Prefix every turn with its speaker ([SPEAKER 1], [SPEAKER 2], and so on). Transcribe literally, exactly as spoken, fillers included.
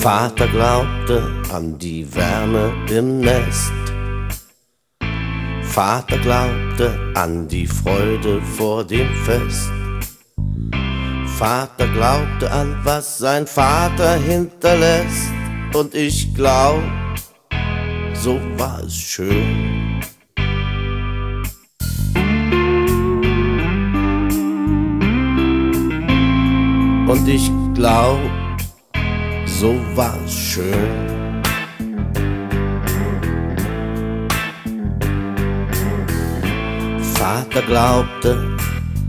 [SPEAKER 1] Vater glaubte an die Wärme im Nest. Vater glaubte an die Freude vor dem Fest. Vater glaubte an, was sein Vater hinterlässt. Und ich glaub, so war es schön. Und ich glaub, so war es schön. Vater glaubte